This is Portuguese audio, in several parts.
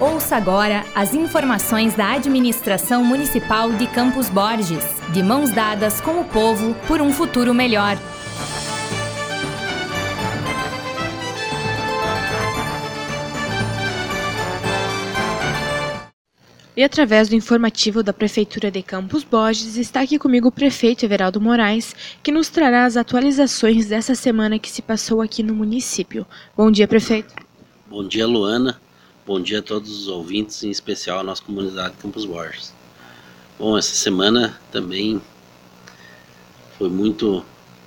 Ouça agora as informações da Administração Municipal de Campos Borges, de mãos dadas com o povo por um futuro melhor. E através do informativo da Prefeitura de Campos Borges, está aqui comigo o prefeito Everaldo Moraes, que nos trará as atualizações dessa semana que se passou aqui no município. Bom dia, prefeito. Bom dia, Luana. Bom dia a todos os ouvintes, em especial a nossa comunidade de Campos Borges. Bom, essa semana também foi muito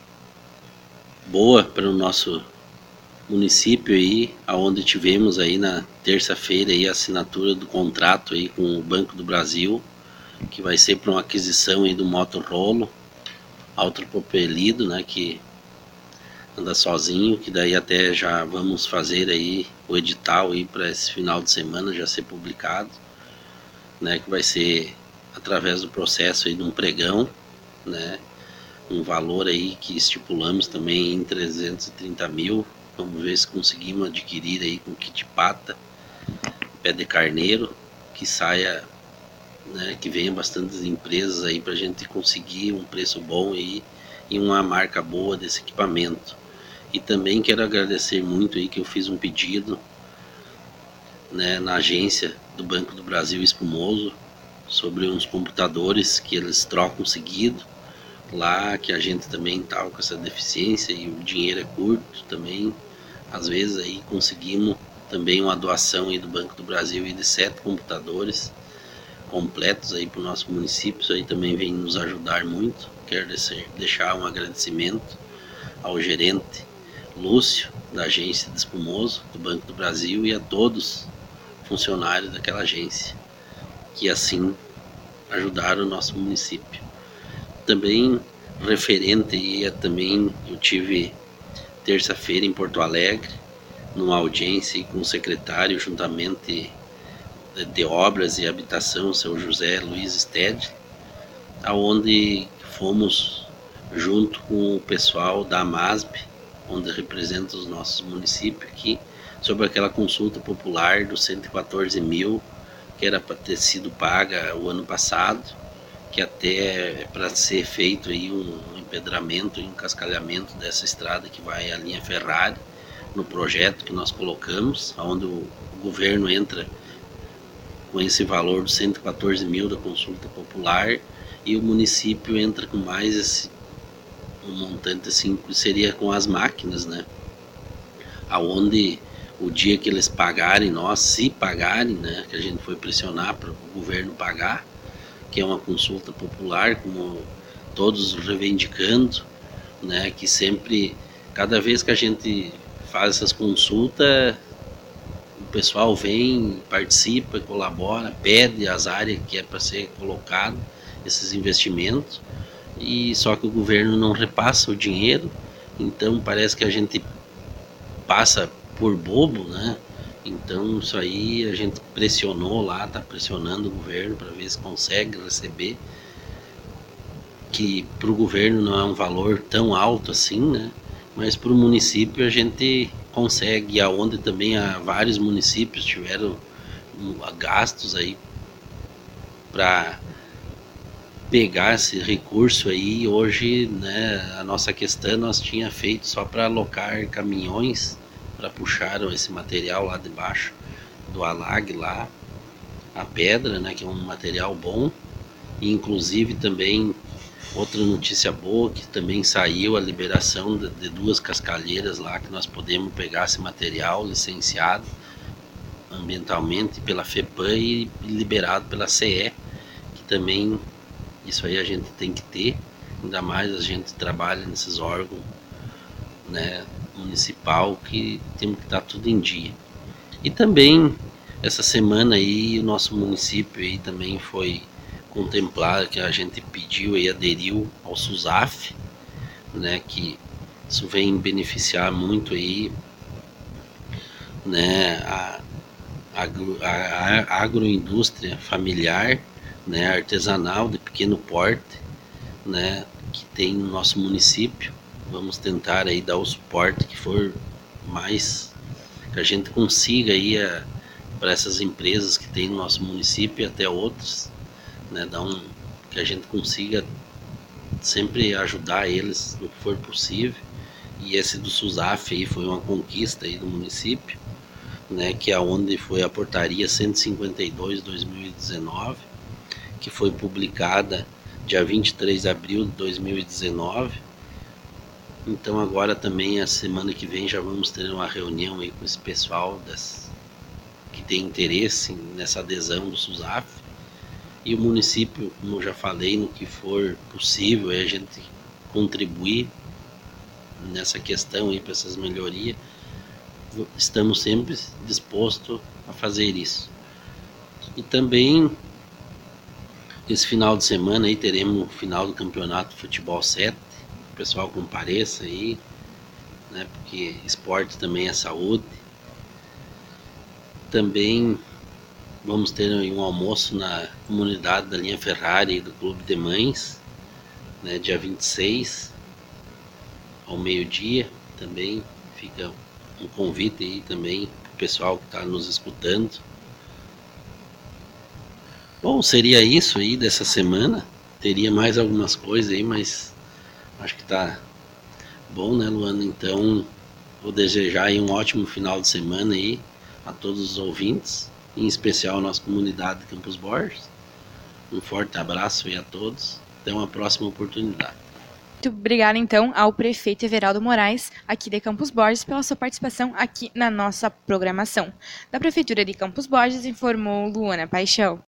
boa para o nosso município aí, aonde tivemos aí na terça-feira aí a assinatura do contrato aí com o Banco do Brasil, que vai ser para uma aquisição aí do motorrolo autopropelido, né, que anda sozinho, que daí até já vamos fazer aí o edital aí para esse final de semana já ser publicado, né, que vai ser através do processo aí de um pregão, né, um valor aí que estipulamos também em 330 mil. Vamos ver se conseguimos adquirir aí com kit pata, pé de carneiro, que saia, né, que venha bastantes empresas aí para a gente conseguir um preço bom aí e uma marca boa desse equipamento. E também quero agradecer muito aí que eu fiz um pedido, né, na agência do Banco do Brasil Espumoso sobre uns computadores que eles trocam seguido lá, que a gente também tá com essa deficiência e o dinheiro é curto também. Às vezes aí conseguimos também uma doação aí do Banco do Brasil aí de 7 computadores completos aí para o nosso município. Isso aí também vem nos ajudar muito. Quero deixar um agradecimento ao gerente Lúcio, da agência de Espumoso, do Banco do Brasil, e a todos funcionários daquela agência, que assim ajudaram o nosso município. Também referente aí, também eu tive terça-feira em Porto Alegre, numa audiência com o secretário juntamente de Obras e Habitação, seu José Luiz Stede, aonde fomos junto com o pessoal da AMASB, onde representa os nossos municípios aqui, sobre aquela consulta popular dos 114 mil, que era para ter sido paga o ano passado, que até é para ser feito aí um empedramento e um cascalhamento dessa estrada que vai à linha Ferrari, no projeto que nós colocamos, onde o governo entra com esse valor dos 114 mil da consulta popular e o município entra com mais esse um montante assim, que seria com as máquinas, né? Aonde o dia que eles pagarem, nós se pagarem, né, que a gente foi pressionar para o governo pagar, que é uma consulta popular, como todos reivindicando, né, que sempre, cada vez que a gente faz essas consultas, o pessoal vem, participa, colabora, pede as áreas que é para ser colocado, esses investimentos, e só que o governo não repassa o dinheiro, então parece que a gente passa por bobo, né? Então isso aí a gente pressionou lá, tá pressionando o governo para ver se consegue receber, que para o governo não é um valor tão alto assim, né? Mas para o município a gente consegue, aonde também há vários municípios tiveram gastos aí para pegar esse recurso aí. Hoje, né, a nossa questão nós tinha feito só para alocar caminhões para puxar esse material lá de baixo do alag lá, a pedra, né, que é um material bom. E inclusive também outra notícia boa, que também saiu a liberação de 2 cascalheiras lá, que nós podemos pegar esse material licenciado ambientalmente pela FEPAM e liberado pela CE, que também isso aí a gente tem que ter, ainda mais a gente trabalha nesses órgãos, né, municipal, que temos que estar tudo em dia. E também essa semana aí o nosso município aí também foi contemplado, que a gente pediu e aderiu ao SUSAF, né, que isso vem beneficiar muito aí, né, a agroindústria familiar, né, artesanal de pequeno porte, né, que tem no nosso município. Vamos tentar aí dar o suporte que for mais, que a gente consiga aí para essas empresas que tem no nosso município e até outras, né, que a gente consiga sempre ajudar eles no que for possível. E esse do SUSAF aí foi uma conquista aí do município, né, que é onde foi a portaria 152/2019, que foi publicada dia 23 de abril de 2019. Então agora também a semana que vem já vamos ter uma reunião aí com esse pessoal que tem interesse nessa adesão do SUSAF. E o município, como eu já falei, no que for possível, a gente contribuir nessa questão aí para essas melhorias. Estamos sempre dispostos a fazer isso. E também esse final de semana aí teremos o final do campeonato de futebol 7. O pessoal compareça aí, né, porque esporte também é saúde. Também vamos ter aí um almoço na comunidade da linha Ferrari do Clube de Mães, né, dia 26 ao meio-dia. Também fica um convite aí também para o pessoal que está nos escutando. Bom, seria isso aí dessa semana. Teria mais algumas coisas aí, mas acho que tá bom, né, Luana? Então, vou desejar aí um ótimo final de semana aí a todos os ouvintes, em especial a nossa comunidade de Campos Borges. Um forte abraço aí a todos. Até uma próxima oportunidade. Muito obrigada, então, ao prefeito Everaldo Moraes, aqui de Campos Borges, pela sua participação aqui na nossa programação. Da Prefeitura de Campos Borges, informou Luana Paixão.